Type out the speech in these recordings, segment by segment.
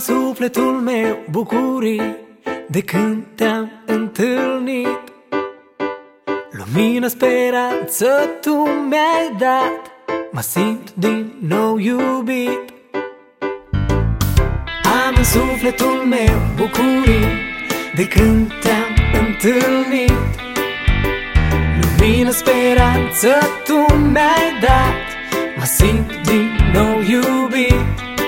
sufletul meu bucurii de când te-am întâlnit. Lumină, speranță tu mi-ai dat, mă simt din nou iubit. Am în sufletul meu bucurii de când te-am întâlnit. Lumină, speranță tu mi-ai dat, mă simt din nou iubit.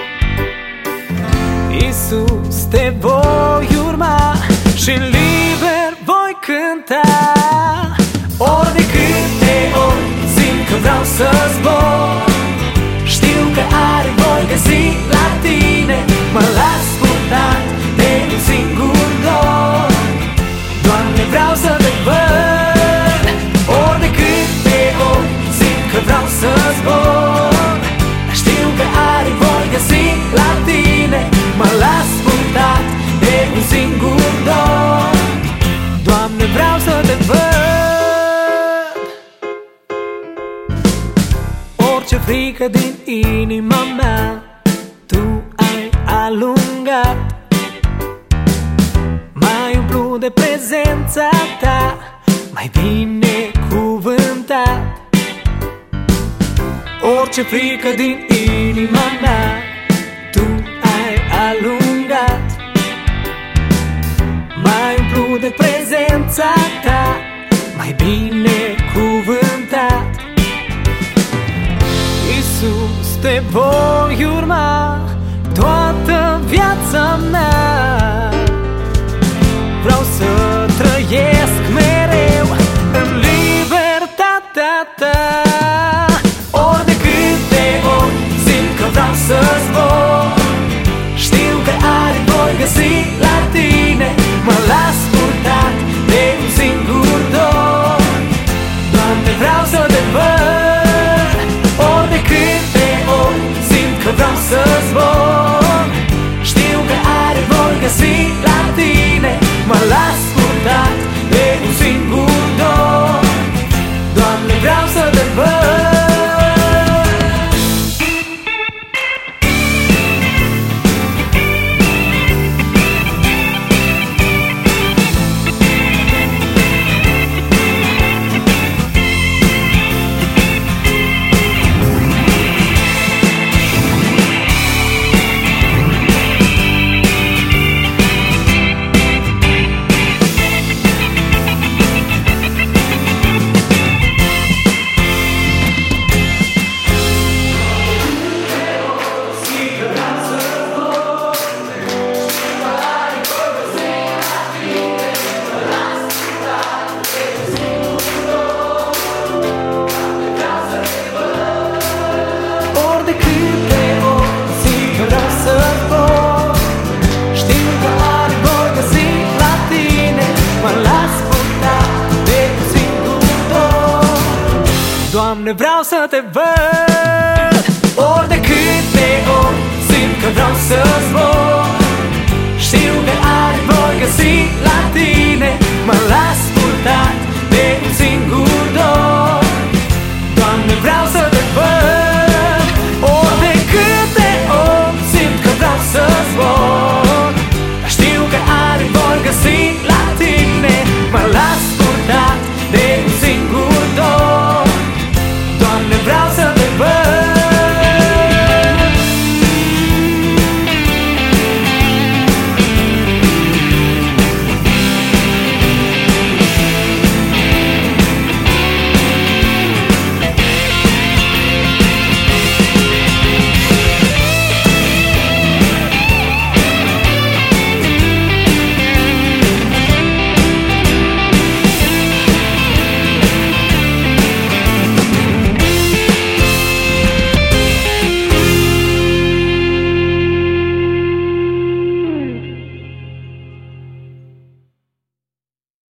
Iisus, te voi urma și liber voi cânta. Ori de câte ori simt că vreau să zbor, știu că are voi găsi la tine. Mă las purtat de un singur dor, Doamne, vreau să te văd. Ori de câte ori simt că vreau să zbor, știu că are voi găsi la tine. Mă las purtat de un singur dor, Doamne, vreau să te văd. Orice frică din inima mea tu ai alungat, m-ai umplut de prezența ta, mai bine cuvântat. Orice frică din inima mea tu ai alungat, m-ai umplut de prezența ta, mai bine cuvântat. Iisus, te voi urma toată viața mea. Vreau să trăiesc mereu în libertatea ta. Ori de câte ori simt că vreau să zbor, știu că are voi găsi la tine. Mă las purtat de un singur dor, Doamne, vreau să te văd. Ori de câte ori simt că vreau să zbor, știu că are voi găsi la tine. Mă las purtat de un singur dor, Doamne, vreau să te văd. Doamne, vreau să te văd.